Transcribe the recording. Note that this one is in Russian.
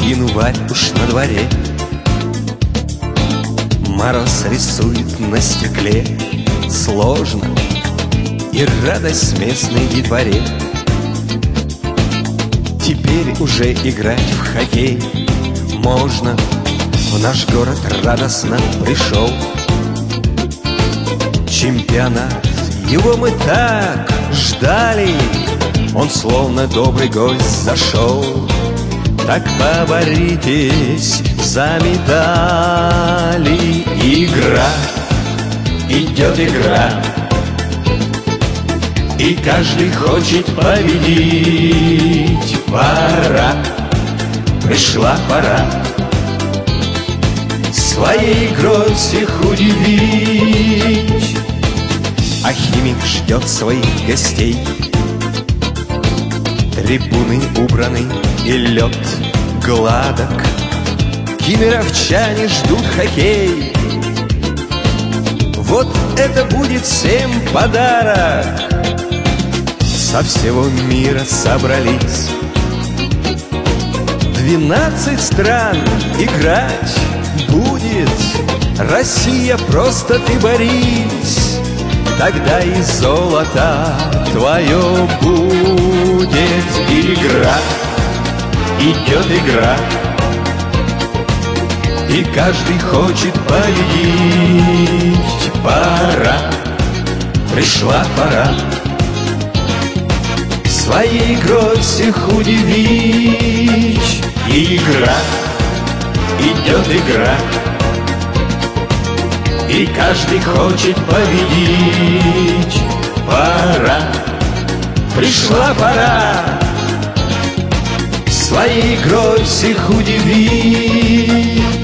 январь уж на дворе. Мороз рисует на стекле сложно, и радость местной детворе. Теперь уже играть в хоккей можно. В наш город радостно пришел чемпионат. Его мы так ждали, он словно добрый гость зашел. Так поборитесь за медали. Игра, идет игра, и каждый хочет победить. Пора, пришла пора своей игрой всех удивить. А химик ждет своих гостей. Трибуны убраны и лед гладок. Кемеровчане ждут хоккей. Вот это будет всем подарок. Со всего мира собрались 12 стран. Играть будет Россия, просто ты борись. Тогда и золото твое будет. Игра, идет игра, и каждый хочет победить. Пора, пришла пора своей игрой всех удивить. Игра, идет игра, и каждый хочет победить. Пора, пришла пора своей игрой всех удивить.